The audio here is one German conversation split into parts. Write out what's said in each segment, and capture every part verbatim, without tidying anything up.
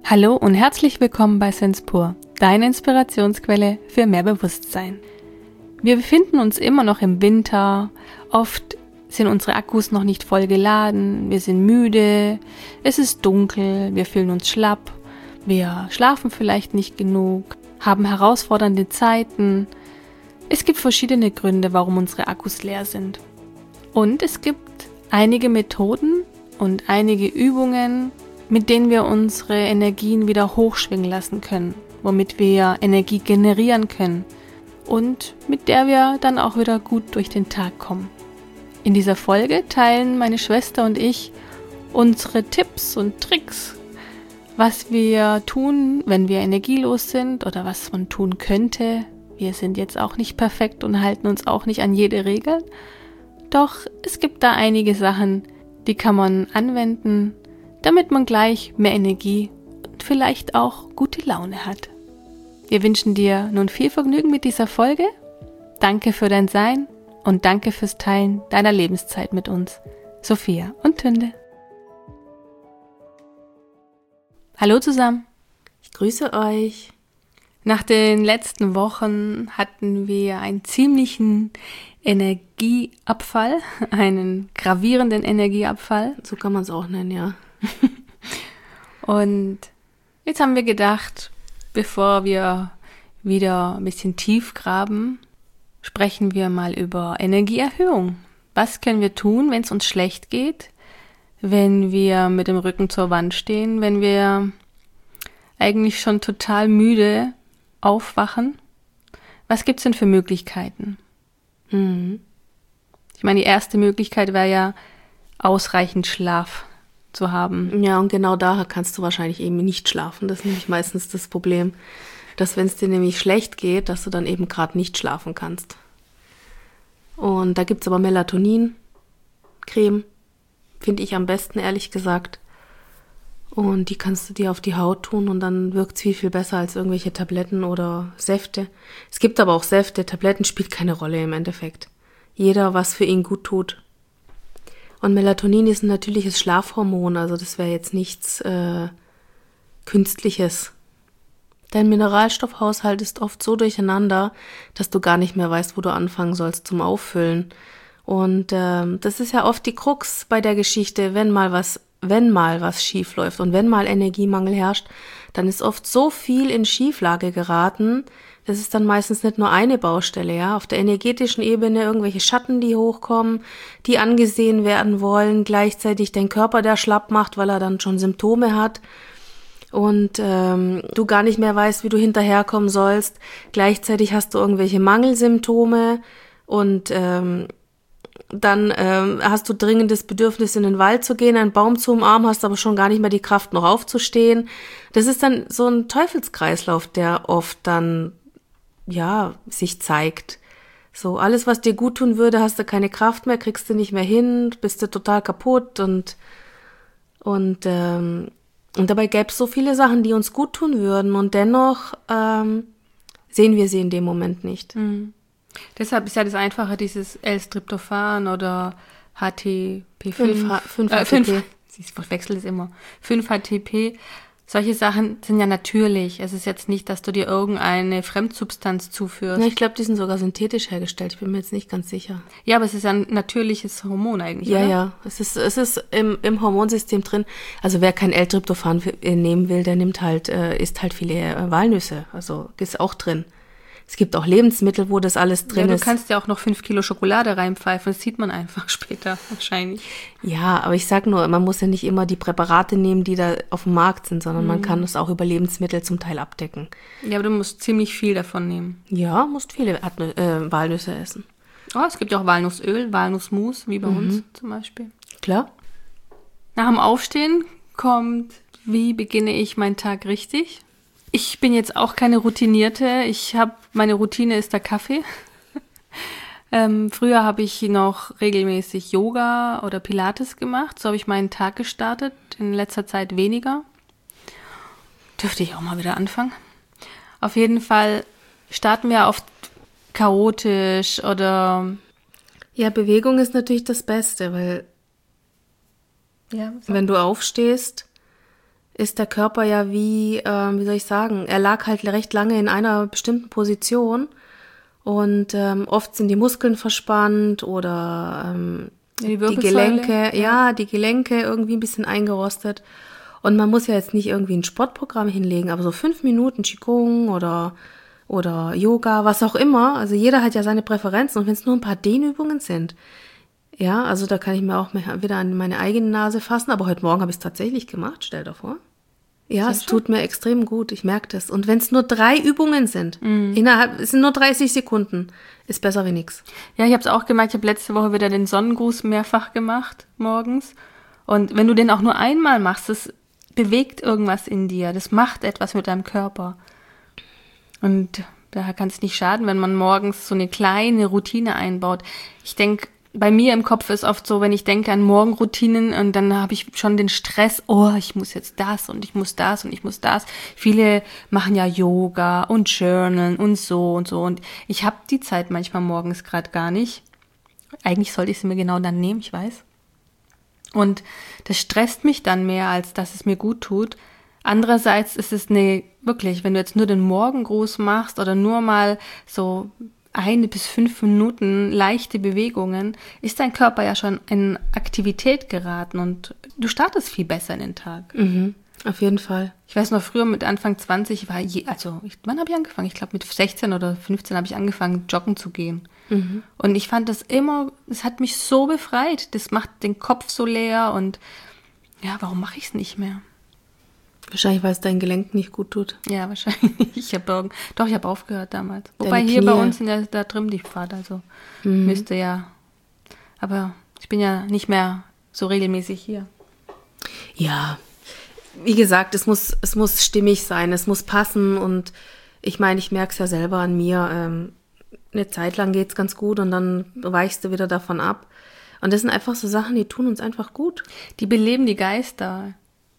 Hallo und herzlich willkommen bei Senspur, deine Inspirationsquelle für mehr Bewusstsein. Wir befinden uns immer noch im Winter, oft sind unsere Akkus noch nicht voll geladen, wir sind müde, es ist dunkel, wir fühlen uns schlapp, wir schlafen vielleicht nicht genug, haben herausfordernde Zeiten. Es gibt verschiedene Gründe, warum unsere Akkus leer sind. Und es gibt einige Methoden und einige Übungen, mit denen wir unsere Energien wieder hochschwingen lassen können, womit wir Energie generieren können und mit der wir dann auch wieder gut durch den Tag kommen. In dieser Folge teilen meine Schwester und ich unsere Tipps und Tricks, was wir tun, wenn wir energielos sind oder was man tun könnte. Wir sind jetzt auch nicht perfekt und halten uns auch nicht an jede Regel, doch es gibt da einige Sachen, die kann man anwenden, damit man gleich mehr Energie und vielleicht auch gute Laune hat. Wir wünschen dir nun viel Vergnügen mit dieser Folge. Danke für dein Sein und danke fürs Teilen deiner Lebenszeit mit uns. Sophia und Tünde. Hallo zusammen. Ich grüße euch. Nach den letzten Wochen hatten wir einen ziemlichen Energieabfall, einen gravierenden Energieabfall. So kann man es auch nennen, ja. Und jetzt haben wir gedacht, bevor wir wieder ein bisschen tief graben, sprechen wir mal über Energieerhöhung. Was können wir tun, wenn es uns schlecht geht, wenn wir mit dem Rücken zur Wand stehen, wenn wir eigentlich schon total müde aufwachen? Was gibt es denn für Möglichkeiten? Mhm. Ich meine, die erste Möglichkeit wäre ja, ausreichend Schlaf zu haben. Ja, und genau da kannst du wahrscheinlich eben nicht schlafen. Das ist nämlich meistens das Problem, dass wenn es dir nämlich schlecht geht, dass du dann eben gerade nicht schlafen kannst. Und da gibt es aber Melatonin-Creme, finde ich am besten, ehrlich gesagt. Und die kannst du dir auf die Haut tun und dann wirkt es viel, viel besser als irgendwelche Tabletten oder Säfte. Es gibt aber auch Säfte, Tabletten spielt keine Rolle im Endeffekt. Jeder, was für ihn gut tut. Und Melatonin ist ein natürliches Schlafhormon, also das wäre jetzt nichts äh, Künstliches. Dein Mineralstoffhaushalt ist oft so durcheinander, dass du gar nicht mehr weißt, wo du anfangen sollst zum Auffüllen. Und ähm, das ist ja oft die Krux bei der Geschichte, wenn mal was, wenn mal was schief läuft und wenn mal Energiemangel herrscht, dann ist oft so viel in Schieflage geraten. Das ist dann meistens nicht nur eine Baustelle, ja, auf der energetischen Ebene irgendwelche Schatten, die hochkommen, die angesehen werden wollen, gleichzeitig dein Körper, der schlapp macht, weil er dann schon Symptome hat und ähm, du gar nicht mehr weißt, wie du hinterherkommen sollst. Gleichzeitig hast du irgendwelche Mangelsymptome und ähm, dann ähm, hast du dringendes Bedürfnis, in den Wald zu gehen, einen Baum zu umarmen, hast aber schon gar nicht mehr die Kraft, noch aufzustehen. Das ist dann so ein Teufelskreislauf, der oft dann ja, sich zeigt. So, alles, was dir gut tun würde, hast du keine Kraft mehr, kriegst du nicht mehr hin, bist du total kaputt und und ähm, und dabei gäbe es so viele Sachen, die uns gut tun würden und dennoch ähm, sehen wir sie in dem Moment nicht. Mhm. Deshalb ist ja das Einfache, dieses L-Tryptophan oder H T P fünf. fünf äh, H T P. fünf, ich verwechsel es immer. fünf H T P. Solche Sachen sind ja natürlich. Es ist jetzt nicht, dass du dir irgendeine Fremdsubstanz zuführst. Ja, ich glaube, die sind sogar synthetisch hergestellt. Ich bin mir jetzt nicht ganz sicher. Ja, aber es ist ja ein natürliches Hormon eigentlich, Ja, oder? ja. Es ist, es ist im, im Hormonsystem drin. Also wer kein L-Tryptophan nehmen will, der nimmt halt, äh, isst halt viele äh, Walnüsse. Also ist auch drin. Es gibt auch Lebensmittel, wo das alles drin ist. Ja, du ist. kannst ja auch noch fünf Kilo Schokolade reinpfeifen. Das sieht man einfach später wahrscheinlich. Ja, aber ich sag nur, man muss ja nicht immer die Präparate nehmen, die da auf dem Markt sind, sondern mhm. man kann es auch über Lebensmittel zum Teil abdecken. Ja, aber du musst ziemlich viel davon nehmen. Ja, musst viele äh, Walnüsse essen. Oh, es gibt ja auch Walnussöl, Walnussmus, wie bei mhm. uns zum Beispiel. Klar. Nach dem Aufstehen kommt, wie beginne ich meinen Tag richtig? Ich bin jetzt auch keine Routinierte. Ich habe, meine Routine ist der Kaffee. ähm, früher habe ich noch regelmäßig Yoga oder Pilates gemacht. So habe ich meinen Tag gestartet. In letzter Zeit weniger. Dürfte ich auch mal wieder anfangen. Auf jeden Fall starten wir oft chaotisch oder... Ja, Bewegung ist natürlich das Beste, weil ja, wenn du aufstehst, ist der Körper ja wie, äh, wie soll ich sagen, er lag halt recht lange in einer bestimmten Position und ähm, oft sind die Muskeln verspannt oder ähm, Die die Wirbelsäule, Gelenke, ja. ja, die Gelenke irgendwie ein bisschen eingerostet. Und man muss ja jetzt nicht irgendwie ein Sportprogramm hinlegen, aber so fünf Minuten Qigong oder, oder Yoga, was auch immer. Also jeder hat ja seine Präferenzen und wenn es nur ein paar Dehnübungen sind, ja, also da kann ich mir auch wieder an meine eigene Nase fassen, aber heute Morgen habe ich es tatsächlich gemacht, stell dir vor. Ja, es tut mir extrem gut, ich merke das. Und wenn es nur drei Übungen sind, mhm. innerhalb, es sind nur dreißig Sekunden, ist besser wie nix. Ja, ich habe es auch gemerkt, ich habe letzte Woche wieder den Sonnengruß mehrfach gemacht, morgens. Und wenn du den auch nur einmal machst, das bewegt irgendwas in dir, das macht etwas mit deinem Körper. Und daher kann es nicht schaden, wenn man morgens so eine kleine Routine einbaut. Ich denke, bei mir im Kopf ist oft so, wenn ich denke an Morgenroutinen und dann habe ich schon den Stress, oh, ich muss jetzt das und ich muss das und ich muss das. Viele machen ja Yoga und Journalen und so und so und ich habe die Zeit manchmal morgens gerade gar nicht. Eigentlich sollte ich sie mir genau dann nehmen, ich weiß. Und das stresst mich dann mehr, als dass es mir gut tut. Andererseits ist es eine, wirklich, wenn du jetzt nur den Morgengruß machst oder nur mal so eine bis fünf Minuten leichte Bewegungen, ist dein Körper ja schon in Aktivität geraten und du startest viel besser in den Tag. Mhm, auf jeden Fall. Ich weiß noch, früher mit Anfang zwanzig war je, also ich, wann habe ich angefangen? Ich glaube mit sechzehn oder fünfzehn habe ich angefangen, joggen zu gehen. Mhm. Und ich fand das immer, es hat mich so befreit. Das macht den Kopf so leer und ja, warum mache ich es nicht mehr? Wahrscheinlich, weil es dein Gelenk nicht gut tut. Ja, wahrscheinlich. Ich habe doch, ich habe aufgehört damals. Deine Wobei hier Knie. Bei uns in der, da drüben die Fahrt, also mhm. müsste ja. Aber ich bin ja nicht mehr so regelmäßig hier. Ja, wie gesagt, es muss, es muss stimmig sein, es muss passen und ich meine, ich merke es ja selber an mir. Ähm, eine Zeit lang geht es ganz gut und dann weichst du wieder davon ab. Und das sind einfach so Sachen, die tun uns einfach gut. Die beleben die Geister.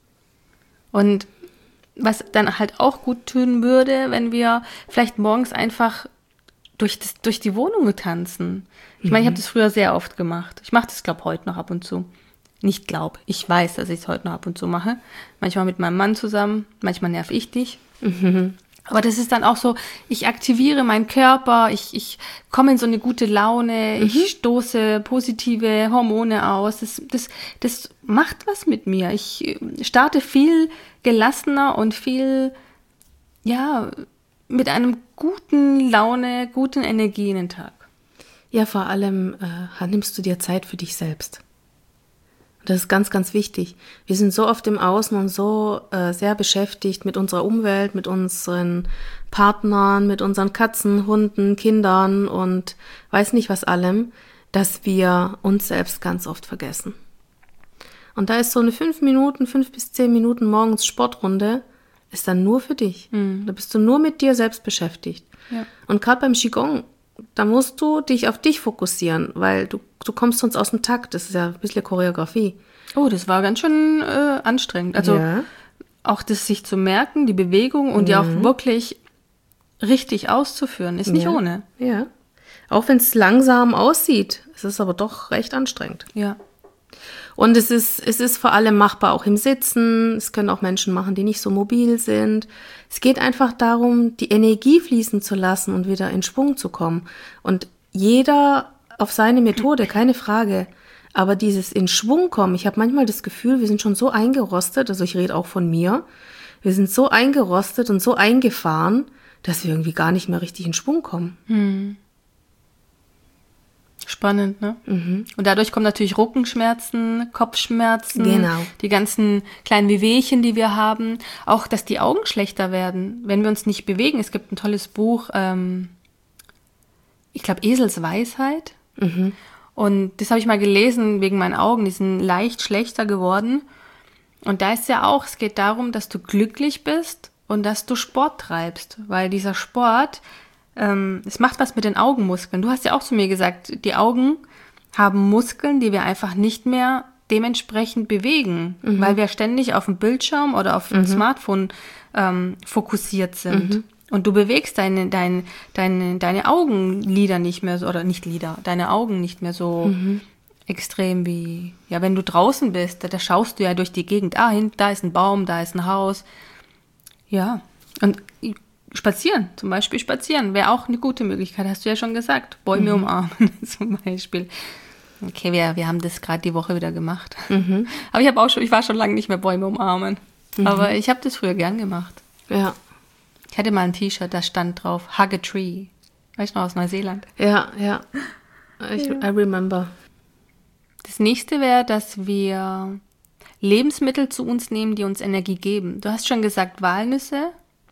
Und was dann halt auch gut tun würde, wenn wir vielleicht morgens einfach durch, das, durch die Wohnung tanzen. Ich mhm. meine, ich habe das früher sehr oft gemacht. Ich mache das, glaube ich, heute noch ab und zu. Nicht glaub, ich weiß, dass ich es heute noch ab und zu mache. Manchmal mit meinem Mann zusammen, manchmal nerv ich dich. Mhm. Aber das ist dann auch so, ich aktiviere meinen Körper, ich, ich komme in so eine gute Laune, mhm. ich stoße positive Hormone aus. Das, das, das macht was mit mir. Ich starte viel gelassener und viel, ja, mit einem guten Laune, guten Energie in den Tag. Ja, vor allem äh, nimmst du dir Zeit für dich selbst. Das ist ganz, ganz wichtig. Wir sind so oft im Außen und so äh, sehr beschäftigt mit unserer Umwelt, mit unseren Partnern, mit unseren Katzen, Hunden, Kindern und weiß nicht was allem, dass wir uns selbst ganz oft vergessen. Und da ist so eine fünf Minuten, fünf bis zehn Minuten morgens Sportrunde, ist dann nur für dich. Mhm. Da bist du nur mit dir selbst beschäftigt. Ja. Und gerade beim Qigong, da musst du dich auf dich fokussieren, weil du, du kommst sonst aus dem Takt. Das ist ja ein bisschen Choreografie. Oh, das war ganz schön äh, anstrengend. Also ja. auch das sich zu merken, die Bewegung und mhm. die auch wirklich richtig auszuführen, ist nicht ja. ohne. Ja, auch wenn es langsam aussieht, es ist aber doch recht anstrengend. Ja. Und es ist, es ist vor allem machbar auch im Sitzen. Es können auch Menschen machen, die nicht so mobil sind. Es geht einfach darum, die Energie fließen zu lassen und wieder in Schwung zu kommen. Und jeder auf seine Methode, keine Frage. Aber dieses in Schwung kommen, ich habe manchmal das Gefühl, wir sind schon so eingerostet, also ich rede auch von mir, wir sind so eingerostet und so eingefahren, dass wir irgendwie gar nicht mehr richtig in Schwung kommen. Hm. Spannend, ne? Mhm. Und dadurch kommen natürlich Rückenschmerzen, Kopfschmerzen, genau. die ganzen kleinen Wehwehchen, die wir haben. Auch, dass die Augen schlechter werden, wenn wir uns nicht bewegen. Es gibt ein tolles Buch, ähm, ich glaube Esels Weisheit. Mhm. Und das habe ich mal gelesen wegen meinen Augen, die sind leicht schlechter geworden. Und da ist ja auch, es geht darum, dass du glücklich bist und dass du Sport treibst, weil dieser Sport... Es macht was mit den Augenmuskeln. Du hast ja auch zu mir gesagt, die Augen haben Muskeln, die wir einfach nicht mehr dementsprechend bewegen, mhm. weil wir ständig auf dem Bildschirm oder auf dem mhm. Smartphone ähm, fokussiert sind. Mhm. Und du bewegst deine, deine, deine, deine Augenlider nicht mehr so, oder nicht Lider, deine Augen nicht mehr so mhm. extrem wie, ja, wenn du draußen bist, da, da schaust du ja durch die Gegend. Ah, hin, da ist ein Baum, da ist ein Haus. Ja, und spazieren, zum Beispiel spazieren, wäre auch eine gute Möglichkeit, hast du ja schon gesagt. Bäume mhm. umarmen zum Beispiel. Okay, wir, wir haben das gerade die Woche wieder gemacht. Mhm. Aber ich habe auch schon, ich war schon lange nicht mehr Bäume umarmen. Mhm. Aber ich habe das früher gern gemacht. Ja. Ich hatte mal ein T-Shirt, da stand drauf, Hug a Tree. Weißt du noch, aus Neuseeland? Ja, ja. Ich, I remember. Das nächste wäre, dass wir Lebensmittel zu uns nehmen, die uns Energie geben. Du hast schon gesagt, Walnüsse.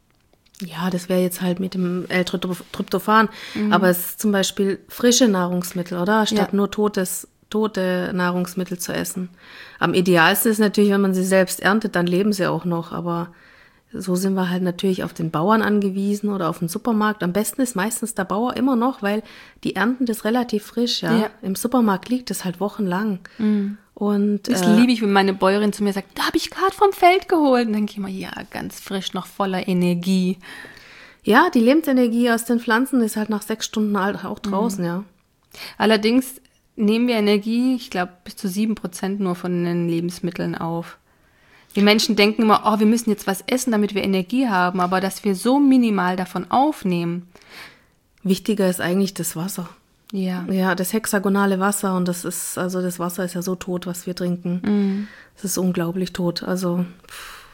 Ja, das wäre jetzt halt mit dem L-Tryptophan. Mhm. Aber es ist zum Beispiel frische Nahrungsmittel, oder? Statt ja. nur totes, tote Nahrungsmittel zu essen. Am idealsten ist natürlich, wenn man sie selbst erntet, dann leben sie auch noch. Aber so sind wir halt natürlich auf den Bauern angewiesen oder auf den Supermarkt. Am besten ist meistens der Bauer immer noch, weil die ernten das relativ frisch. Ja, ja. Im Supermarkt liegt das halt wochenlang. Mhm. Und, das äh, liebe ich, wenn meine Bäuerin zu mir sagt, da habe ich gerade vom Feld geholt. Und dann denke ich immer, ja, ganz frisch, noch voller Energie. Ja, die Lebensenergie aus den Pflanzen ist halt nach sechs Stunden auch draußen, mhm. ja. Allerdings nehmen wir Energie, ich glaube, bis zu sieben Prozent nur von den Lebensmitteln auf. Die Menschen denken immer, oh, wir müssen jetzt was essen, damit wir Energie haben. Aber dass wir so minimal davon aufnehmen. Wichtiger ist eigentlich das Wasser. Ja. Ja, das hexagonale Wasser, und das ist, also das Wasser ist ja so tot, was wir trinken. Mhm. Das ist unglaublich tot. Also, pff,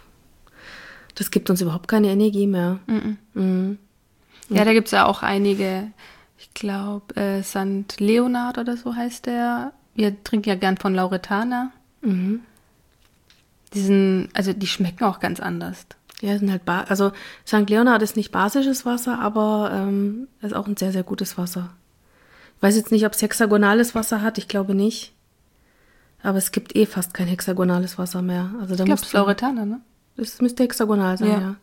das gibt uns überhaupt keine Energie mehr. Mhm. Mhm. Ja, da gibt es ja auch einige, ich glaube, äh, Sankt Leonhard oder so heißt der. Wir trinken ja gern von Lauretana. Mhm. Die sind, also die schmecken auch ganz anders. Ja, sind halt, ba- also Sankt Leonhard ist nicht basisches Wasser, aber ähm, ist auch ein sehr, sehr gutes Wasser. Ich weiß jetzt nicht, ob es hexagonales Wasser hat, ich glaube nicht. Aber es gibt eh fast kein hexagonales Wasser mehr. Also da ich glaube, es ist Lauretana, ne? Das müsste hexagonal sein, ja. Ja,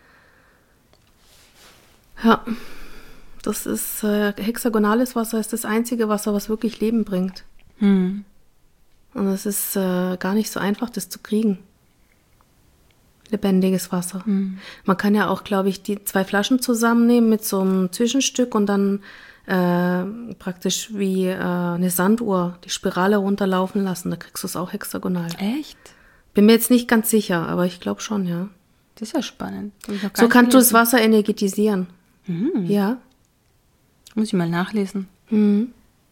ja. Das ist, äh, hexagonales Wasser ist das einzige Wasser, was wirklich Leben bringt. Hm. Und es ist äh, gar nicht so einfach, das zu kriegen. Lebendiges Wasser. Hm. Man kann ja auch, glaube ich, die zwei Flaschen zusammennehmen mit so einem Zwischenstück und dann äh, praktisch wie äh, eine Sanduhr die Spirale runterlaufen lassen. Da kriegst du es auch hexagonal. Echt? Bin mir jetzt nicht ganz sicher, aber ich glaube schon, ja. Das ist ja spannend. So kannst du das Wasser energetisieren. Hm. Ja. Muss ich mal nachlesen. Mhm.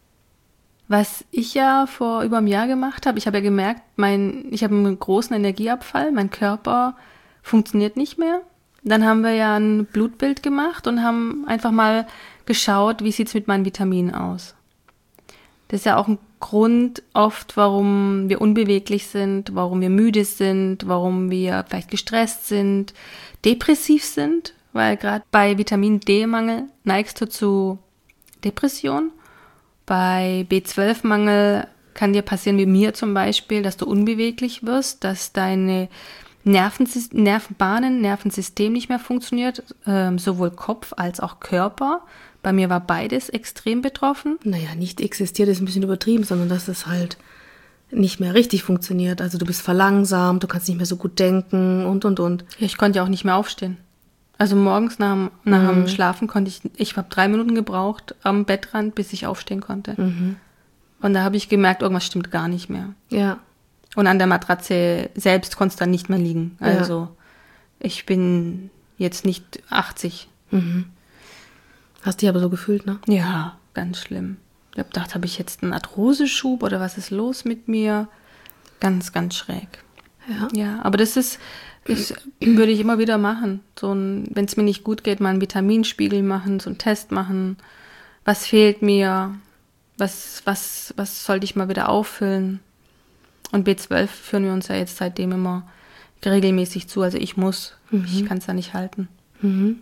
Was ich ja vor über einem Jahr gemacht habe, ich habe ja gemerkt, mein, ich habe einen großen Energieabfall, mein Körper funktioniert nicht mehr. Dann haben wir ja ein Blutbild gemacht und haben einfach mal geschaut, wie sieht es mit meinen Vitaminen aus. Das ist ja auch ein Grund oft, warum wir unbeweglich sind, warum wir müde sind, warum wir vielleicht gestresst sind, depressiv sind, weil gerade bei Vitamin D-Mangel neigst du zu Depression. Bei B zwölf Mangel kann dir passieren, wie mir zum Beispiel, dass du unbeweglich wirst, dass deine Nervensys- Nervenbahnen, Nervensystem nicht mehr funktioniert, ähm, sowohl Kopf als auch Körper. Bei mir war beides extrem betroffen. Naja, nicht existiert ist ein bisschen übertrieben, sondern dass es halt nicht mehr richtig funktioniert. Also du bist verlangsamt, du kannst nicht mehr so gut denken und, und, und. Ja, ich konnte ja auch nicht mehr aufstehen. Also morgens nach, dem- nach Mhm. dem Schlafen konnte ich, ich habe drei Minuten gebraucht am Bettrand, bis ich aufstehen konnte. Mhm. Und da habe ich gemerkt, irgendwas stimmt gar nicht mehr. Ja. Und an der Matratze selbst konnte es dann nicht mehr liegen. Ja. Also ich bin jetzt nicht achtzig. Mhm. Hast dich aber so gefühlt, ne? Ja, ganz schlimm. Ich habe gedacht, habe ich jetzt einen Arthroseschub oder was ist los mit mir? Ganz, ganz schräg. Ja. Ja, aber das ist, das würde ich immer wieder machen. So ein, wenn es mir nicht gut geht, mal einen Vitaminspiegel machen, so einen Test machen. Was fehlt mir? Was, was, was sollte ich mal wieder auffüllen? Und B zwölf führen wir uns ja jetzt seitdem immer regelmäßig zu. Also ich muss, Mhm. ich kann es ja nicht halten. Mhm.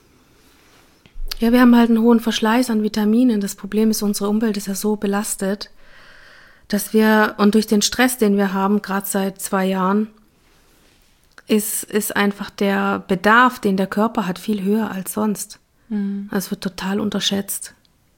Ja, wir haben halt einen hohen Verschleiß an Vitaminen. Das Problem ist, unsere Umwelt ist ja so belastet, dass wir, und durch den Stress, den wir haben, gerade seit zwei Jahren, ist, ist einfach der Bedarf, den der Körper hat, viel höher als sonst. Mhm. Das wird total unterschätzt.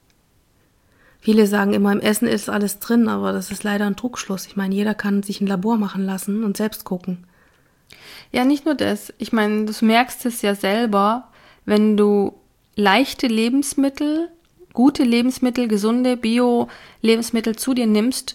Viele sagen immer, im Essen ist alles drin, aber das ist leider ein Trugschluss. Ich meine, jeder kann sich ein Labor machen lassen und selbst gucken. Ja, nicht nur das. Ich meine, du merkst es ja selber, wenn du leichte Lebensmittel, gute Lebensmittel, gesunde Bio-Lebensmittel zu dir nimmst,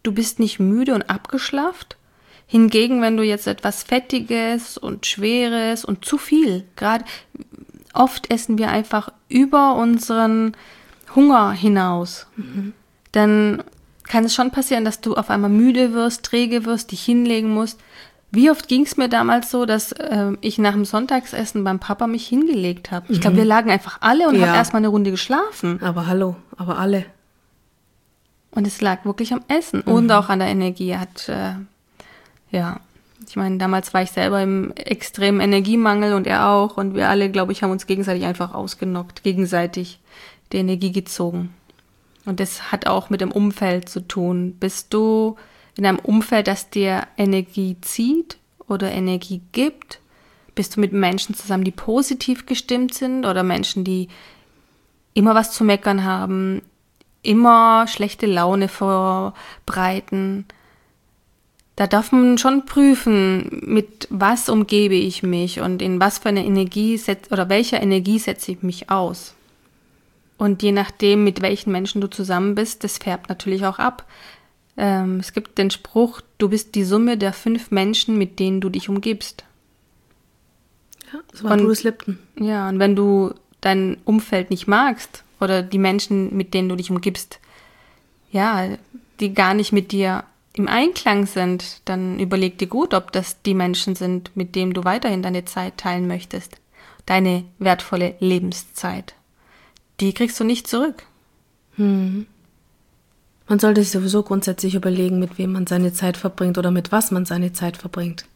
du bist nicht müde und abgeschlafft. Hingegen, wenn du jetzt etwas Fettiges und Schweres und zu viel, gerade oft essen wir einfach über unseren Hunger hinaus, mhm. dann kann es schon passieren, dass du auf einmal müde wirst, träge wirst, dich hinlegen musst. Wie oft ging es mir damals so, dass äh, ich nach dem Sonntagsessen beim Papa mich hingelegt habe? Ich glaube, mhm. wir lagen einfach alle und ja. haben erstmal eine Runde geschlafen. Aber hallo, aber alle. Und es lag wirklich am Essen mhm. und auch an der Energie. Hat, äh, ja, ich meine, damals war ich selber im extremen Energiemangel und er auch. Und wir alle, glaube ich, haben uns gegenseitig einfach ausgenockt, gegenseitig die Energie gezogen. Und das hat auch mit dem Umfeld zu tun. Bist du in einem Umfeld, das dir Energie zieht oder Energie gibt? Bist du mit Menschen zusammen, die positiv gestimmt sind oder Menschen, die immer was zu meckern haben, immer schlechte Laune verbreiten? Da darf man schon prüfen, mit was umgebe ich mich und in was für eine Energie setz, oder welcher Energie setze ich mich aus. Und je nachdem, mit welchen Menschen du zusammen bist, das färbt natürlich auch ab. Ähm, es gibt den Spruch, du bist die Summe der fünf Menschen, mit denen du dich umgibst. Ja, das war Bruce Lipton. Ja, und wenn du dein Umfeld nicht magst oder die Menschen, mit denen du dich umgibst, ja, die gar nicht mit dir im Einklang sind, dann überleg dir gut, ob das die Menschen sind, mit denen du weiterhin deine Zeit teilen möchtest. Deine wertvolle Lebenszeit. Die kriegst du nicht zurück. Hm. Man sollte sich sowieso grundsätzlich überlegen, mit wem man seine Zeit verbringt oder mit was man seine Zeit verbringt.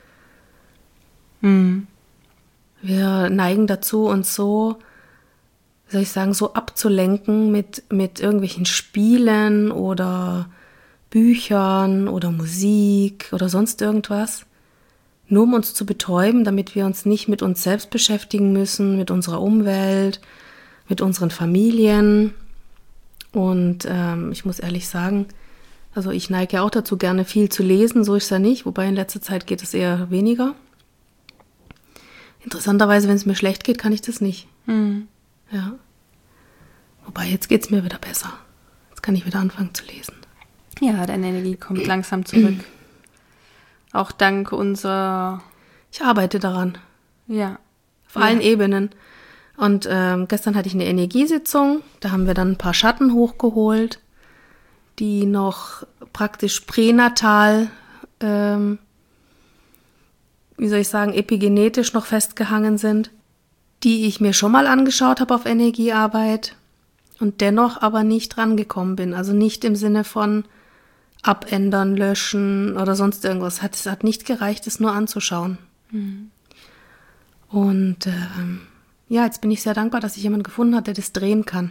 Hm. Wir neigen dazu, uns so, wie soll ich sagen, so abzulenken mit, mit irgendwelchen Spielen oder Büchern oder Musik oder sonst irgendwas, nur um uns zu betäuben, damit wir uns nicht mit uns selbst beschäftigen müssen, mit unserer Umwelt, mit unseren Familien. Und ähm, ich muss ehrlich sagen, also ich neige ja auch dazu, gerne viel zu lesen, so ist es ja nicht, wobei in letzter Zeit geht es eher weniger. Interessanterweise, wenn es mir schlecht geht, kann ich das nicht. Mhm. Ja. Wobei, jetzt geht es mir wieder besser. Jetzt kann ich wieder anfangen zu lesen. Ja, deine Energie kommt langsam zurück. Auch dank unserer... Ich arbeite daran. Ja. Auf allen ja. Ebenen. Und ähm, gestern hatte ich eine Energiesitzung, da haben wir dann ein paar Schatten hochgeholt, die noch praktisch pränatal, ähm, wie soll ich sagen, epigenetisch noch festgehangen sind, die ich mir schon mal angeschaut habe auf Energiearbeit und dennoch aber nicht rangekommen bin. Also nicht im Sinne von abändern, löschen oder sonst irgendwas. Es hat, es hat nicht gereicht, es nur anzuschauen. Mhm. Und ähm, ja, jetzt bin ich sehr dankbar, dass ich jemanden gefunden habe, der das drehen kann.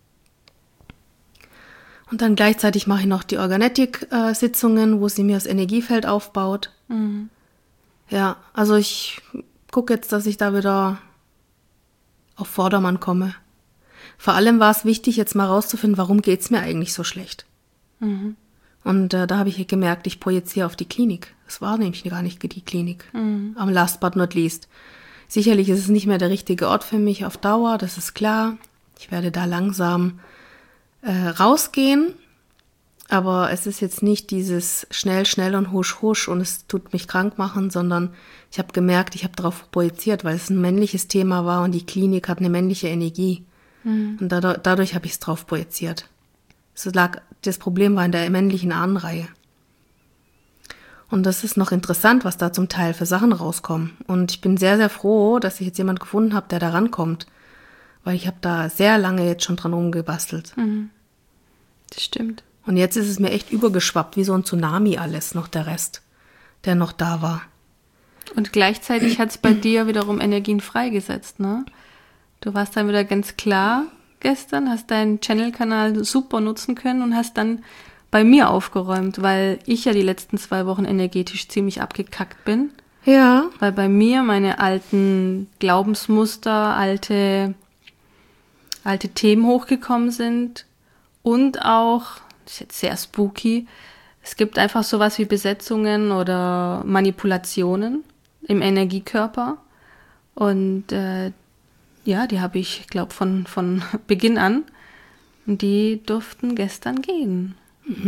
Und dann gleichzeitig mache ich noch die Organetic-Sitzungen, wo sie mir das Energiefeld aufbaut. Mhm. Ja, also ich gucke jetzt, dass ich da wieder auf Vordermann komme. Vor allem war es wichtig, jetzt mal rauszufinden, warum geht es mir eigentlich so schlecht. Mhm. Und äh, da habe ich gemerkt, ich projiziere auf die Klinik. Es war nämlich gar nicht die Klinik. Mhm. Am last but not least. Sicherlich ist es nicht mehr der richtige Ort für mich auf Dauer, das ist klar. Ich werde da langsam äh, rausgehen, aber es ist jetzt nicht dieses schnell, schnell und husch, husch und es tut mich krank machen, sondern ich habe gemerkt, ich habe darauf projiziert, weil es ein männliches Thema war und die Klinik hat eine männliche Energie. Mhm. Und dadurch, dadurch habe ich es drauf projiziert. Es lag, das Problem war in der männlichen Ahnenreihe. Und das ist noch interessant, was da zum Teil für Sachen rauskommen. Und ich bin sehr, sehr froh, dass ich jetzt jemanden gefunden habe, der da rankommt. Weil ich habe da sehr lange jetzt schon dran rumgebastelt. Mhm. Das stimmt. Und jetzt ist es mir echt übergeschwappt, wie so ein Tsunami alles, noch der Rest, der noch da war. Und gleichzeitig hat es bei dir wiederum Energien freigesetzt, ne? Du warst dann wieder ganz klar gestern, hast deinen Channel-Kanal super nutzen können und hast dann bei mir aufgeräumt, weil ich ja die letzten zwei Wochen energetisch ziemlich abgekackt bin. Ja. Weil bei mir meine alten Glaubensmuster, alte, alte Themen hochgekommen sind und auch, das ist jetzt sehr spooky, es gibt einfach sowas wie Besetzungen oder Manipulationen im Energiekörper und äh, ja, die habe ich, glaube von, von Beginn an und die durften gestern gehen. Mhm.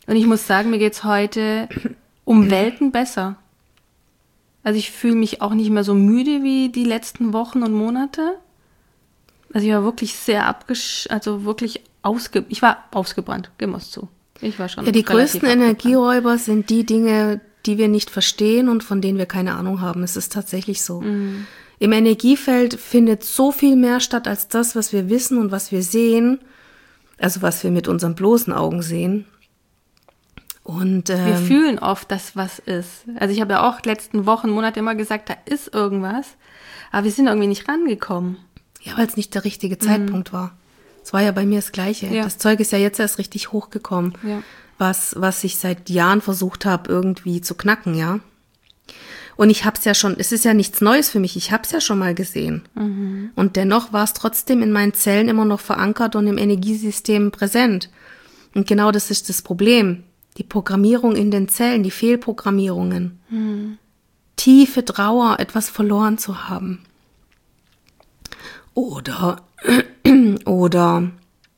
Und ich muss sagen, mir geht's heute um Welten besser. Also ich fühle mich auch nicht mehr so müde wie die letzten Wochen und Monate. Also ich war wirklich sehr abgesch... Also wirklich ausge... Ich war ausgebrannt, geben wir es zu. Ich war schon Ja, die größten abgebrannt. Energieräuber sind die Dinge, die wir nicht verstehen und von denen wir keine Ahnung haben. Es ist tatsächlich so. Mhm. Im Energiefeld findet so viel mehr statt als das, was wir wissen und was wir sehen. Also was wir mit unseren bloßen Augen sehen. Und, ähm, wir fühlen oft, dass was ist. Also ich habe ja auch letzten Wochen, Monate immer gesagt, da ist irgendwas. Aber wir sind irgendwie nicht rangekommen. Ja, weil es nicht der richtige Zeitpunkt mhm. war. Es war ja bei mir das Gleiche. Ja. Das Zeug ist ja jetzt erst richtig hochgekommen, ja. was, was ich seit Jahren versucht habe, irgendwie zu knacken, ja. Und ich habe es ja schon, es ist ja nichts Neues für mich, ich habe es ja schon mal gesehen. Mhm. Und dennoch war es trotzdem in meinen Zellen immer noch verankert und im Energiesystem präsent. Und genau das ist das Problem. Die Programmierung in den Zellen, die Fehlprogrammierungen. Mhm. Tiefe Trauer, etwas verloren zu haben. Oder, oder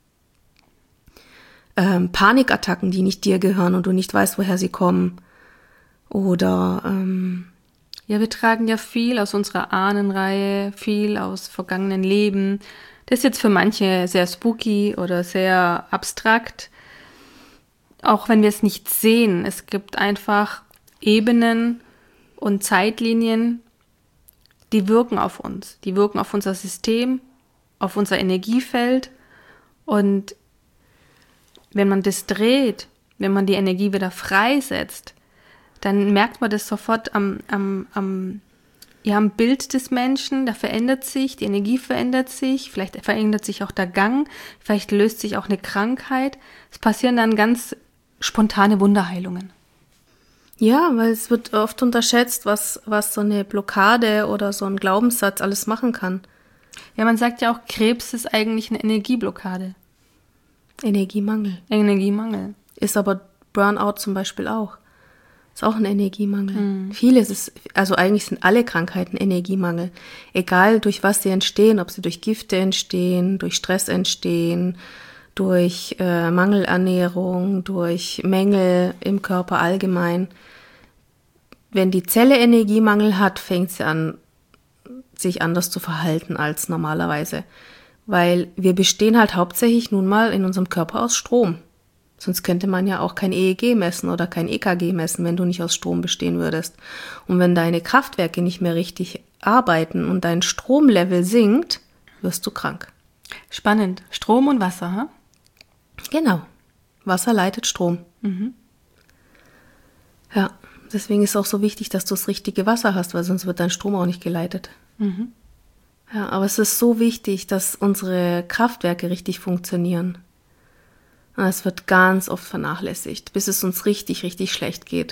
ähm, Panikattacken, die nicht dir gehören und du nicht weißt, woher sie kommen. Oder ähm, ja, wir tragen ja viel aus unserer Ahnenreihe, viel aus vergangenen Leben. Das ist jetzt für manche sehr spooky oder sehr abstrakt. Auch wenn wir es nicht sehen, es gibt einfach Ebenen und Zeitlinien, die wirken auf uns. Die wirken auf unser System, auf unser Energiefeld. Und wenn man das dreht, wenn man die Energie wieder freisetzt, dann merkt man das sofort am, am, am, ja, am Bild des Menschen. Da verändert sich, die Energie verändert sich, vielleicht verändert sich auch der Gang, vielleicht löst sich auch eine Krankheit. Es passieren dann ganz spontane Wunderheilungen. Ja, weil es wird oft unterschätzt, was, was so eine Blockade oder so ein Glaubenssatz alles machen kann. Ja, man sagt ja auch, Krebs ist eigentlich eine Energieblockade. Energiemangel. Energiemangel. Ist aber Burnout zum Beispiel auch. Ist auch ein Energiemangel. Mhm. Vieles ist, also eigentlich sind alle Krankheiten Energiemangel. Egal durch was sie entstehen, ob sie durch Gifte entstehen, durch Stress entstehen, durch äh, Mangelernährung, durch Mängel im Körper allgemein. Wenn die Zelle Energiemangel hat, fängt sie an, sich anders zu verhalten als normalerweise. Weil wir bestehen halt hauptsächlich nun mal in unserem Körper aus Strom. Sonst könnte man ja auch kein E E G messen oder kein E K G messen, wenn du nicht aus Strom bestehen würdest. Und wenn deine Kraftwerke nicht mehr richtig arbeiten und dein Stromlevel sinkt, wirst du krank. Spannend. Strom und Wasser, ha? Genau. Wasser leitet Strom. Mhm. Ja, deswegen ist es auch so wichtig, dass du das richtige Wasser hast, weil sonst wird dein Strom auch nicht geleitet. Mhm. Ja, aber es ist so wichtig, dass unsere Kraftwerke richtig funktionieren. Es wird ganz oft vernachlässigt, bis es uns richtig, richtig schlecht geht.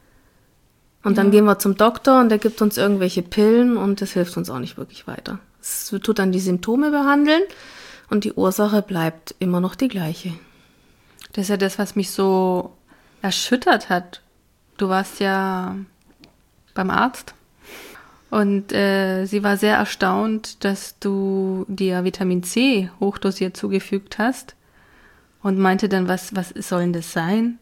Und dann ja. gehen wir zum Doktor und der gibt uns irgendwelche Pillen und das hilft uns auch nicht wirklich weiter. Es tut dann die Symptome behandeln und die Ursache bleibt immer noch die gleiche. Das ist ja das, was mich so erschüttert hat. Du warst ja beim Arzt und äh, sie war sehr erstaunt, dass du dir Vitamin C hochdosiert zugefügt hast. Und meinte dann, was, was soll denn das sein?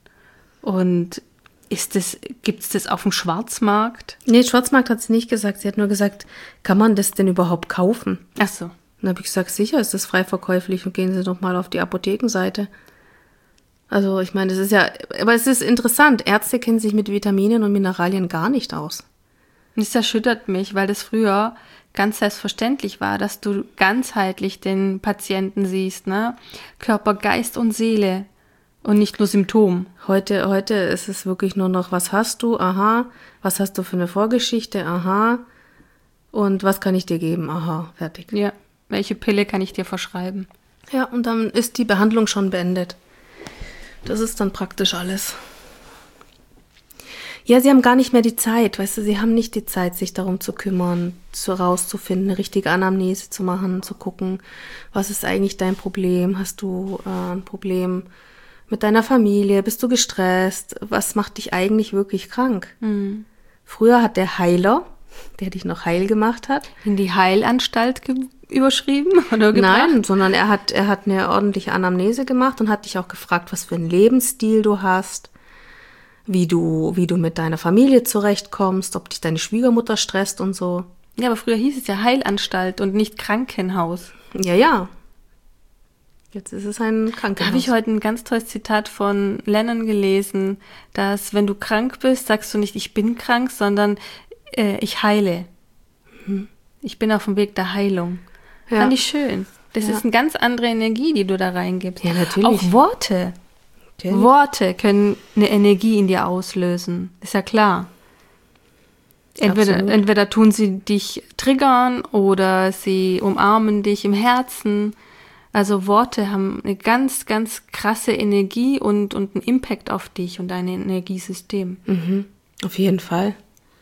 Und ist das, gibt's das auf dem Schwarzmarkt? Nee, Schwarzmarkt hat sie nicht gesagt. Sie hat nur gesagt, kann man das denn überhaupt kaufen? Ach so. Dann habe ich gesagt, sicher ist das frei verkäuflich und gehen Sie doch mal auf die Apothekenseite. Also ich meine, das ist ja, aber es ist interessant. Ärzte kennen sich mit Vitaminen und Mineralien gar nicht aus. Und das erschüttert mich, weil das früher ganz selbstverständlich war, dass du ganzheitlich den Patienten siehst, ne? Körper, Geist und Seele und nicht nur Symptom. Heute, heute ist es wirklich nur noch, was hast du? Aha. Was hast du für eine Vorgeschichte? Aha. Und was kann ich dir geben? Aha. Fertig. Ja. Welche Pille kann ich dir verschreiben? Ja, und dann ist die Behandlung schon beendet. Das ist dann praktisch alles. Ja, sie haben gar nicht mehr die Zeit, weißt du, sie haben nicht die Zeit, sich darum zu kümmern, zu rauszufinden, eine richtige Anamnese zu machen, zu gucken, was ist eigentlich dein Problem? Hast du äh, ein Problem mit deiner Familie? Bist du gestresst? Was macht dich eigentlich wirklich krank? Mhm. Früher hat der Heiler, der dich noch heil gemacht hat. In die Heilanstalt ge- überschrieben oder gebracht? Nein, sondern er hat, er hat eine ordentliche Anamnese gemacht und hat dich auch gefragt, was für einen Lebensstil du hast, wie du, wie du mit deiner Familie zurechtkommst, ob dich deine Schwiegermutter stresst und so. Ja, aber früher hieß es ja Heilanstalt und nicht Krankenhaus. Ja, ja. Jetzt ist es ein Krankenhaus. Da habe ich heute ein ganz tolles Zitat von Lennon gelesen, dass wenn du krank bist, sagst du nicht, ich bin krank, sondern äh, ich heile. Mhm. Ich bin auf dem Weg der Heilung. Ja. Fand ich schön. Das ja. ist eine ganz andere Energie, die du da reingibst. Ja, natürlich. Auch Worte. Natürlich. Worte können eine Energie in dir auslösen. Ist ja klar. Entweder, entweder tun sie dich triggern oder sie umarmen dich im Herzen. Also Worte haben eine ganz, ganz krasse Energie und, und einen Impact auf dich und dein Energiesystem. Mhm. Auf jeden Fall.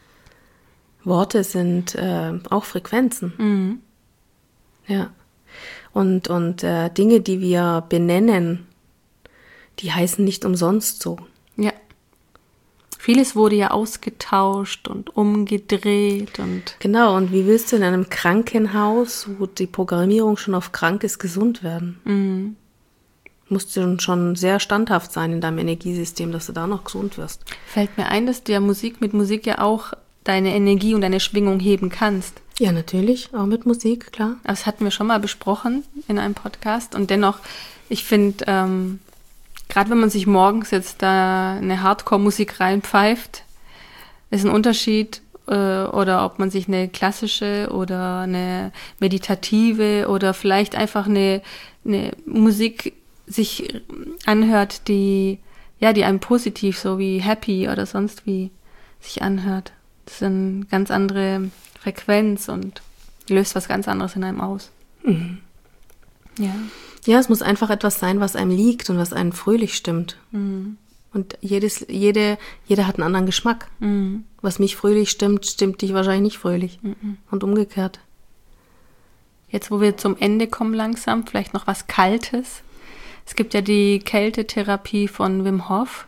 Worte sind äh, auch Frequenzen. Mhm. Ja. Und, und äh, Dinge, die wir benennen, die heißen nicht umsonst so. Ja. Vieles wurde ja ausgetauscht und umgedreht und... Genau, und wie willst du in einem Krankenhaus, wo die Programmierung schon auf krank ist, gesund werden? Mhm. Musst du schon sehr standhaft sein in deinem Energiesystem, dass du da noch gesund wirst. Fällt mir ein, dass du ja Musik mit Musik ja auch deine Energie und deine Schwingung heben kannst. Ja, natürlich, auch mit Musik, klar. Das hatten wir schon mal besprochen in einem Podcast. Und dennoch, ich finde, ähm, gerade wenn man sich morgens jetzt da eine Hardcore-Musik reinpfeift, ist ein Unterschied, äh, oder ob man sich eine klassische oder eine meditative oder vielleicht einfach eine, eine Musik sich anhört, die, ja, die einem positiv, so wie happy oder sonst wie sich anhört. Das ist eine ganz andere Frequenz und löst was ganz anderes in einem aus. Mhm. Ja. Ja, es muss einfach etwas sein, was einem liegt und was einen fröhlich stimmt. Mhm. Und jedes, jede, jeder hat einen anderen Geschmack. Mhm. Was mich fröhlich stimmt, stimmt dich wahrscheinlich nicht fröhlich. Mhm. Und umgekehrt. Jetzt, wo wir zum Ende kommen langsam, vielleicht noch was Kaltes. Es gibt ja die Kältetherapie von Wim Hof.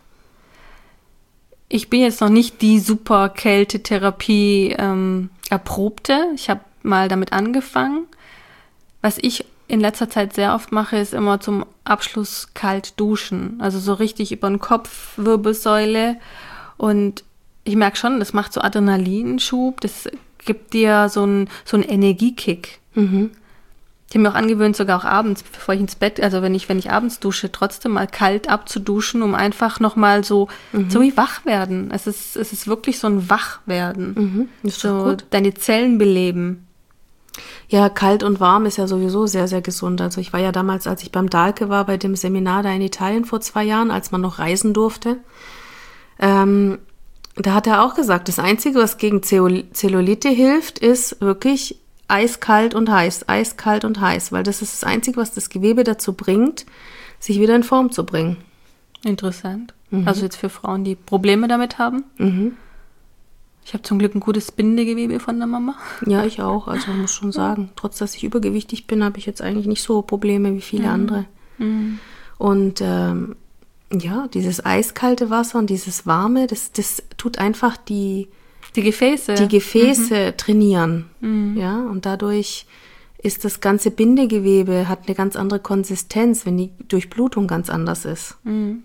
Ich bin jetzt noch nicht die super Kältetherapie ähm, Erprobte. Ich habe mal damit angefangen. Was ich in letzter Zeit sehr oft mache, ist immer zum Abschluss kalt duschen. Also so richtig über den Kopf, Wirbelsäule. Und ich merke schon, das macht so Adrenalinschub. Das gibt dir so einen so einen Energiekick. Mhm. Ich habe mir auch angewöhnt, sogar auch abends, bevor ich ins Bett, also wenn ich, wenn ich abends dusche, trotzdem mal kalt abzuduschen, um einfach nochmal so, mhm. so wie wach werden. Es ist, es ist wirklich so ein Wachwerden. Mhm. Ist so gut. Deine Zellen beleben. Ja, kalt und warm ist ja sowieso sehr, sehr gesund. Also ich war ja damals, als ich beim Dahlke war, bei dem Seminar da in Italien vor zwei Jahren, als man noch reisen durfte, ähm, da hat er auch gesagt, das Einzige, was gegen Zellulite hilft, ist wirklich eiskalt und heiß, eiskalt und heiß, weil das ist das Einzige, was das Gewebe dazu bringt, sich wieder in Form zu bringen. Interessant. Mhm. Also jetzt für Frauen, die Probleme damit haben. Mhm. Ich habe zum Glück ein gutes Bindegewebe von der Mama. Ja, ich auch. Also man muss schon sagen, trotz dass ich übergewichtig bin, habe ich jetzt eigentlich nicht so Probleme wie viele mhm. andere. Mhm. Und ähm, ja, dieses eiskalte Wasser und dieses warme, das, das tut einfach die Die Gefäße. Die Gefäße mhm. trainieren. Mhm. Ja, und dadurch ist das ganze Bindegewebe, hat eine ganz andere Konsistenz, wenn die Durchblutung ganz anders ist. Mhm.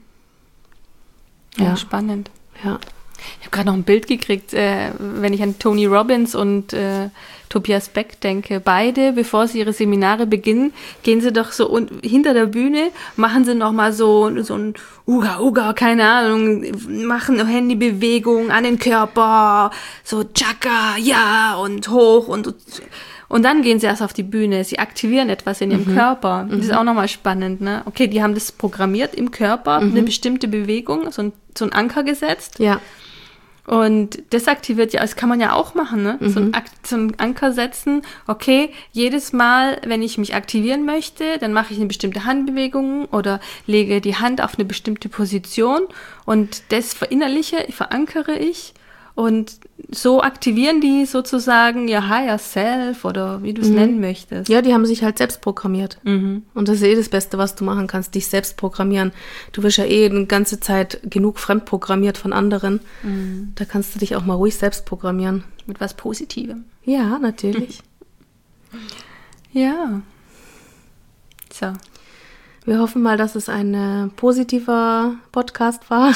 Ja, Ja. spannend. Ja. Ich habe gerade noch ein Bild gekriegt, äh, wenn ich an Tony Robbins und äh, Tobias Beck denke. Beide, bevor sie ihre Seminare beginnen, gehen sie doch so un- hinter der Bühne, machen sie noch mal so, so ein Uga, Uga, keine Ahnung, machen Handybewegung an den Körper, so Chaka, ja, und hoch und und dann gehen sie erst auf die Bühne. Sie aktivieren etwas in ihrem Mhm. Körper. Das Mhm. ist auch nochmal spannend, ne? Okay, die haben das programmiert im Körper, Mhm. eine bestimmte Bewegung, so ein, so ein Anker gesetzt. Ja. Und das aktiviert ja, das kann man ja auch machen, ne? Mhm. So, ein Akt, so ein Anker setzen. Okay, jedes Mal, wenn ich mich aktivieren möchte, dann mache ich eine bestimmte Handbewegung oder lege die Hand auf eine bestimmte Position und das verinnerliche, verankere ich. Und so aktivieren die sozusagen ihr Higher Self oder wie du es Mhm. nennen möchtest. Ja, die haben sich halt selbst programmiert. Mhm. Und das ist eh das Beste, was du machen kannst, dich selbst programmieren. Du wirst ja eh die ganze Zeit genug fremdprogrammiert von anderen. Mhm. Da kannst du dich auch mal ruhig selbst programmieren. mit was Positivem. Ja, natürlich. Ja. So. Wir hoffen mal, dass es ein äh, positiver Podcast war.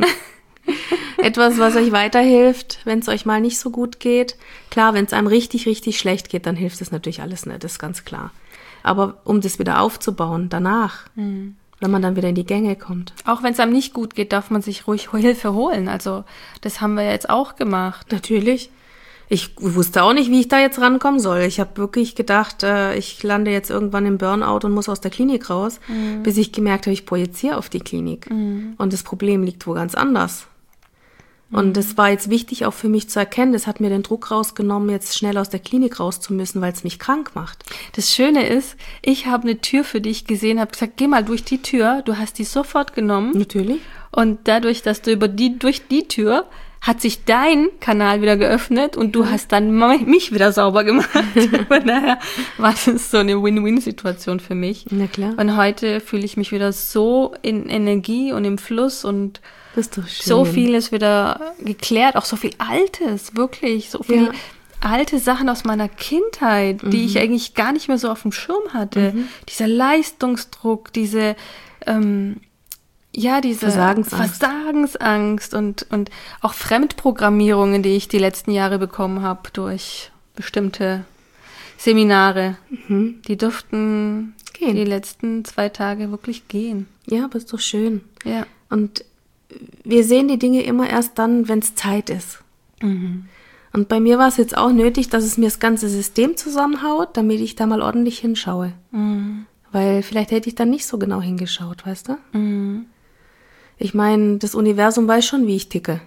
Etwas, was euch weiterhilft, wenn es euch mal nicht so gut geht. Klar, wenn es einem richtig, richtig schlecht geht, dann hilft es natürlich alles nicht, das ist ganz klar. Aber um das wieder aufzubauen, danach, mhm. wenn man dann wieder in die Gänge kommt. Auch wenn es einem nicht gut geht, darf man sich ruhig Hilfe holen. Also das haben wir ja jetzt auch gemacht. Natürlich. Ich wusste auch nicht, wie ich da jetzt rankommen soll. Ich habe wirklich gedacht, äh, ich lande jetzt irgendwann im Burnout und muss aus der Klinik raus, mhm. bis ich gemerkt habe, ich projiziere auf die Klinik. Mhm. Und das Problem liegt wo ganz anders. Und das war jetzt wichtig auch für mich zu erkennen, das hat mir den Druck rausgenommen, jetzt schnell aus der Klinik raus zu müssen, weil es mich krank macht. Das Schöne ist, ich habe eine Tür für dich gesehen, habe gesagt, geh mal durch die Tür, du hast die sofort genommen. Natürlich. Und dadurch, dass du über die, durch die Tür, hat sich dein Kanal wieder geöffnet und du hast dann mich wieder sauber gemacht. Von daher war das so eine Win-Win-Situation für mich. Na klar. Und heute fühle ich mich wieder so in Energie und im Fluss und das ist doch schön. So vieles wieder geklärt, auch so viel Altes, wirklich, so viele ja. alte Sachen aus meiner Kindheit, mhm. die ich eigentlich gar nicht mehr so auf dem Schirm hatte. Mhm. Dieser Leistungsdruck, diese, ähm, ja, diese Versagensangst, Versagensangst und, und auch Fremdprogrammierungen, die ich die letzten Jahre bekommen habe durch bestimmte Seminare. Mhm. Die durften gehen. Die letzten zwei Tage wirklich gehen. Ja, aber ist doch schön. Ja. Und wir sehen die Dinge immer erst dann, wenn es Zeit ist. Mhm. Und bei mir war es jetzt auch nötig, dass es mir das ganze System zusammenhaut, damit ich da mal ordentlich hinschaue. Mhm. Weil vielleicht hätte ich dann nicht so genau hingeschaut, weißt du? Mhm. Ich meine, das Universum weiß schon, wie ich ticke.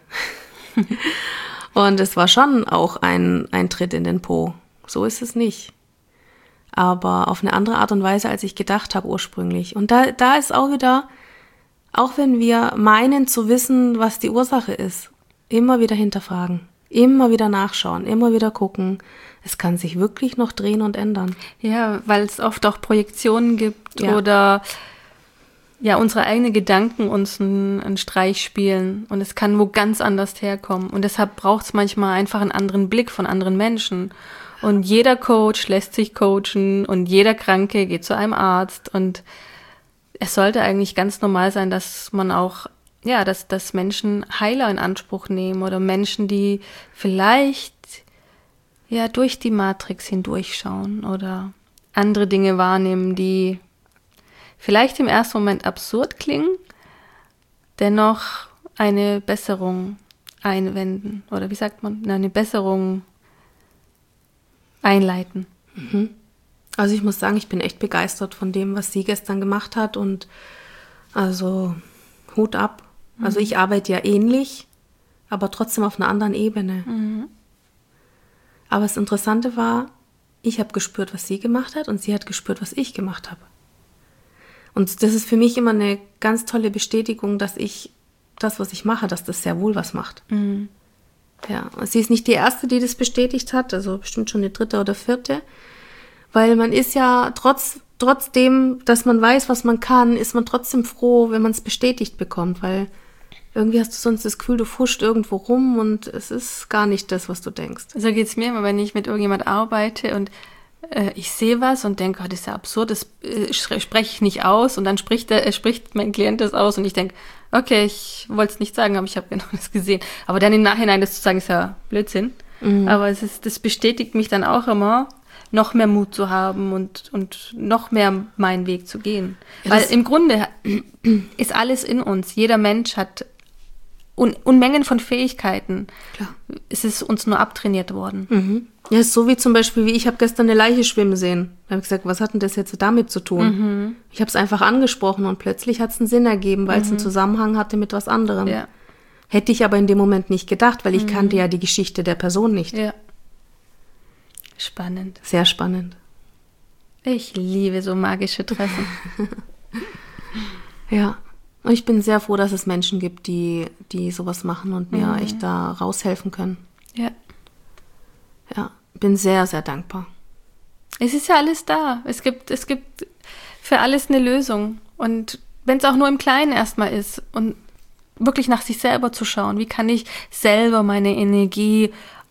Und es war schon auch ein, ein Tritt in den Po. So ist es nicht. Aber auf eine andere Art und Weise, als ich gedacht habe ursprünglich. Und da, da ist auch wieder... Auch wenn wir meinen zu wissen, was die Ursache ist, immer wieder hinterfragen, immer wieder nachschauen, immer wieder gucken. Es kann sich wirklich noch drehen und ändern. Ja, weil es oft auch Projektionen gibt ja. oder ja, unsere eigenen Gedanken uns einen, einen Streich spielen und es kann wo ganz anders herkommen. Und deshalb braucht es manchmal einfach einen anderen Blick von anderen Menschen. Und jeder Coach lässt sich coachen und jeder Kranke geht zu einem Arzt und es sollte eigentlich ganz normal sein, dass man auch, ja, dass, dass Menschen Heiler in Anspruch nehmen oder Menschen, die vielleicht ja durch die Matrix hindurchschauen oder andere Dinge wahrnehmen, die vielleicht im ersten Moment absurd klingen, dennoch eine Besserung einwenden oder wie sagt man, eine Besserung einleiten. Mhm. Also ich muss sagen, ich bin echt begeistert von dem, was sie gestern gemacht hat und also Hut ab. Mhm. Also ich arbeite ja ähnlich, aber trotzdem auf einer anderen Ebene. Mhm. Aber das Interessante war, ich habe gespürt, was sie gemacht hat und sie hat gespürt, was ich gemacht habe. Und das ist für mich immer eine ganz tolle Bestätigung, dass ich das, was ich mache, dass das sehr wohl was macht. Mhm. Ja, und sie ist nicht die Erste, die das bestätigt hat, also bestimmt schon die dritte oder vierte. Weil man ist ja trotz, trotzdem, dass man weiß, was man kann, ist man trotzdem froh, wenn man es bestätigt bekommt, weil irgendwie hast du sonst das Gefühl, du fuscht irgendwo rum und es ist gar nicht das, was du denkst. So geht's mir immer, wenn ich mit irgendjemand arbeite und äh, ich sehe was und denke, oh, das ist ja absurd, das äh, spreche ich nicht aus und dann spricht, der, äh, spricht mein Klient das aus und ich denke, okay, ich wollte es nicht sagen, aber ich habe genau das gesehen. Aber dann im Nachhinein das zu sagen, ist ja Blödsinn. Mhm. Aber es ist, das bestätigt mich dann auch immer, noch mehr Mut zu haben und, und noch mehr meinen Weg zu gehen. Ja, weil im Grunde ist alles in uns. Jeder Mensch hat Un- Unmengen von Fähigkeiten. Klar. Es ist uns nur abtrainiert worden. Mhm. Ja, ist so wie zum Beispiel, wie ich habe gestern eine Leiche schwimmen sehen. Da habe ich gesagt, was hat denn das jetzt damit zu tun? Mhm. Ich habe es einfach angesprochen und plötzlich hat es einen Sinn ergeben, weil es mhm. einen Zusammenhang hatte mit was anderem. Ja. Hätte ich aber in dem Moment nicht gedacht, weil ich mhm. kannte ja die Geschichte der Person nicht. Ja. Spannend. Sehr spannend. Ich liebe so magische Treffen. Ja, und ich bin sehr froh, dass es Menschen gibt, die, die sowas machen und mir mhm. echt da raushelfen können. Ja. Ja, bin sehr, sehr dankbar. Es ist ja alles da. Es gibt, es gibt für alles eine Lösung. Und wenn es auch nur im Kleinen erstmal ist und wirklich nach sich selber zu schauen, wie kann ich selber meine Energie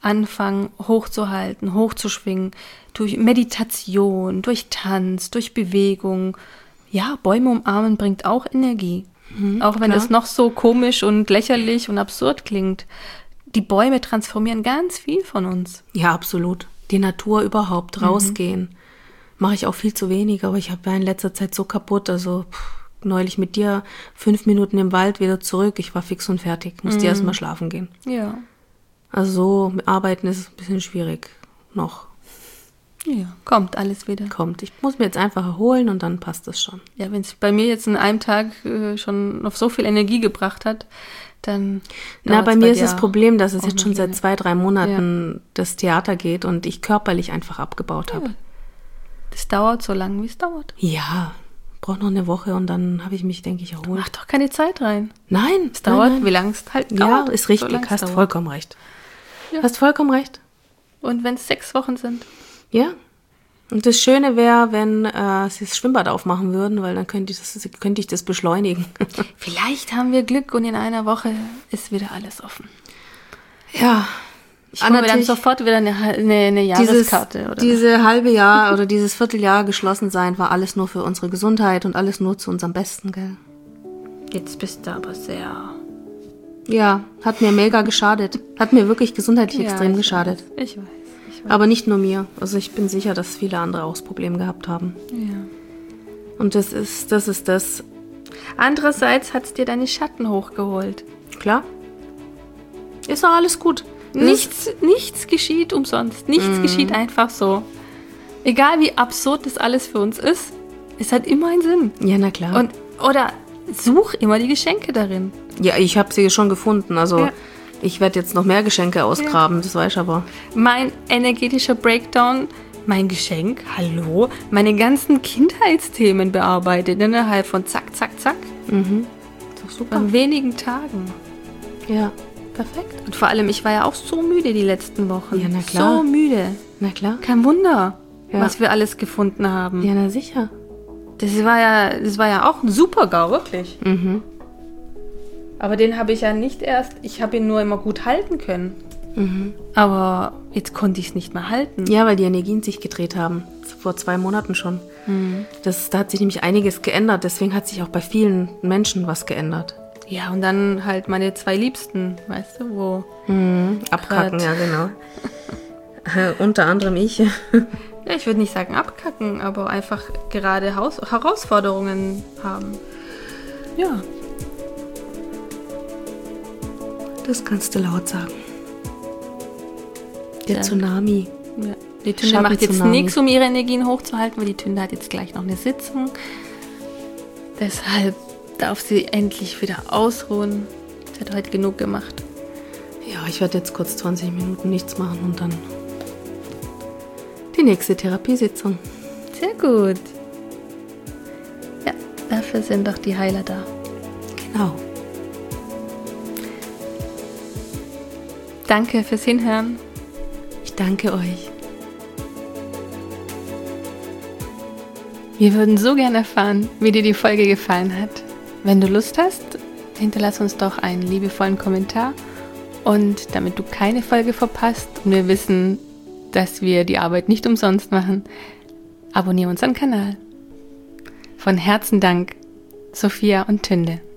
anfangen, hochzuhalten, hochzuschwingen, durch Meditation, durch Tanz, durch Bewegung. Ja, Bäume umarmen bringt auch Energie. Mhm, auch wenn klar. es noch so komisch und lächerlich und absurd klingt. Die Bäume transformieren ganz viel von uns. Ja, absolut. Die Natur überhaupt, rausgehen. Mhm. Mache ich auch viel zu wenig, aber ich habe ja in letzter Zeit so kaputt. Also pff, neulich mit dir fünf Minuten im Wald, wieder zurück. Ich war fix und fertig. Musste mhm. erst mal schlafen gehen. Ja. Also so mit Arbeiten ist es ein bisschen schwierig noch. Ja, kommt alles wieder. Kommt. Ich muss mir jetzt einfach erholen und dann passt es schon. Ja, wenn es bei mir jetzt in einem Tag äh, schon auf so viel Energie gebracht hat, dann... Na, bei mir bei ist das Problem, dass es jetzt schon seit zwei, drei Monaten ja. das Theater geht und ich körperlich einfach abgebaut habe. Ja. Das dauert so lange, wie es dauert. Ja, braucht noch eine Woche und dann habe ich mich, denke ich, erholt. Mach doch keine Zeit rein. Nein. Es dauert, nein, nein. wie lange es halt ja, dauert. Ja, ist richtig, so hast dauert. vollkommen recht. Ja. Hast vollkommen recht. Und wenn es sechs Wochen sind? Ja. Und das Schöne wäre, wenn äh, sie das Schwimmbad aufmachen würden, weil dann könnte ich das, könnte ich das beschleunigen. Vielleicht haben wir Glück und in einer Woche ist wieder alles offen. Ja. Ich hole mir dann sofort wieder eine, eine, eine Jahreskarte. Dieses, oder? Diese halbe Jahr oder dieses Vierteljahr geschlossen sein war alles nur für unsere Gesundheit und alles nur zu unserem Besten, gell? Jetzt bist du aber sehr... Ja, hat mir mega geschadet. Hat mir wirklich gesundheitlich ja, extrem ich geschadet. Weiß, ich weiß. Aber nicht nur mir. Also ich bin sicher, dass viele andere auch das Problem gehabt haben. Ja. Und das ist das. Ist das. Andererseits hat es dir deine Schatten hochgeholt. Klar. Ist auch alles gut. Nichts, nichts geschieht umsonst. Nichts mm. geschieht einfach so. Egal wie absurd das alles für uns ist, es hat immer einen Sinn. Ja, na klar. Und, oder such immer die Geschenke darin. Ja, ich habe sie schon gefunden. Also... Ja. Ich werde jetzt noch mehr Geschenke ausgraben, ja. Das weiß ich aber. Mein energetischer Breakdown, mein Geschenk, hallo, meine ganzen Kindheitsthemen bearbeitet innerhalb von zack, zack, zack. Mhm. Ist doch super. Von wenigen Tagen. Ja, perfekt. Und vor allem, ich war ja auch so müde die letzten Wochen. Ja, na klar. So müde. Na klar. Kein Wunder, ja. was wir alles gefunden haben. Ja, na sicher. Das war ja, das war ja auch ein Super-GAU, wirklich. Mhm. Aber den habe ich ja nicht erst, ich habe ihn nur immer gut halten können. Mhm. Aber jetzt konnte ich es nicht mehr halten. Ja, weil die Energien sich gedreht haben. Vor zwei Monaten schon. Mhm. Das, da hat sich nämlich einiges geändert. Deswegen hat sich auch bei vielen Menschen was geändert. Ja, und dann halt meine zwei Liebsten, weißt du, wo... Mhm. Abkacken, grad. Ja, genau. Unter anderem ich. Ja, ich würde nicht sagen abkacken, aber einfach gerade Haus- Herausforderungen haben. Ja. Das kannst du laut sagen. Der ja. Tsunami. Ja. Die Tünde macht jetzt nichts, um ihre Energien hochzuhalten, weil die Tünde hat jetzt gleich noch eine Sitzung. Deshalb darf sie endlich wieder ausruhen. Sie hat heute genug gemacht. Ja, ich werde jetzt kurz zwanzig Minuten nichts machen und dann die nächste Therapiesitzung. Sehr gut. Ja, dafür sind doch die Heiler da. Genau. Danke fürs Hinhören. Ich danke euch. Wir würden so gerne erfahren, wie dir die Folge gefallen hat. Wenn du Lust hast, hinterlass uns doch einen liebevollen Kommentar. Und damit du keine Folge verpasst und wir wissen, dass wir die Arbeit nicht umsonst machen, abonniere unseren Kanal. Von Herzen Dank, Sophia und Tünde.